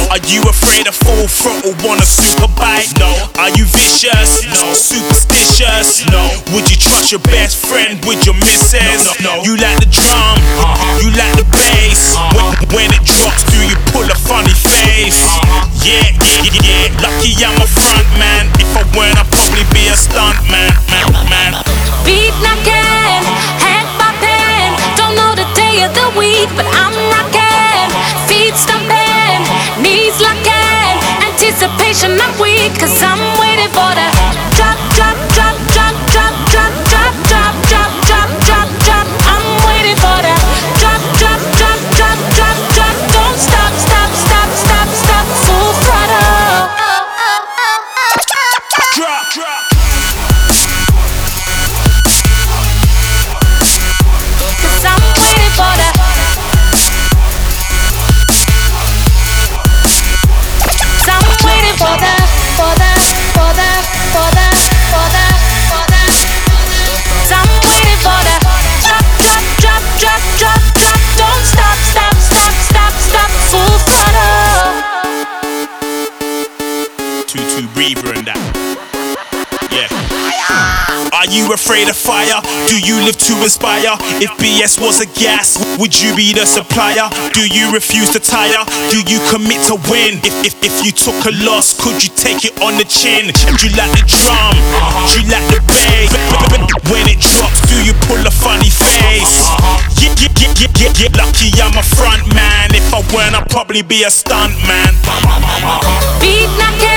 Are you afraid of full throttle on a super bike? No. Are you vicious? No. Superstitious? No. Would you trust your best friend with your missus? No. You like the drum? You like the bass? When it drops, do you pull a funny face? Yeah. Lucky I'm a front man. If I weren't, I'd probably be a stunt man. Beat knocking, head bopping. Don't know the day of the week, but I'm rocking. Feet stomping, knees locking. Anticipation I'm weak, 'cause I'm waiting for the drop, drop, drop, drop, drop, drop, drop, drop, drop, drop, drop, drop. I'm waiting for the drop, drop, drop, drop, drop, drop. Don't stop, stop, stop, stop, stop. Full throttle. Drop, drop. 'Cause I'm waiting for the. 'Cause I'm waiting for the, for the, for the, for the, for the, for the. 'Cause I'm waiting for the drop, drop, drop, drop, drop, drop. Don't stop, stop, stop, stop, stop. Full throttle. 2-2 breather and that. Yeah. Are you afraid of fire? Do you live to inspire? If BS was a gas, would you be the supplier? Do you refuse to tire? Do you commit to win? If you took a loss, could you take it on the chin? Do you like the drum? Do you like the bass? When it drops, do you pull a funny face? Yeah. Lucky I'm a front man. If I weren't, I'd probably be a stunt man. Beat knocking.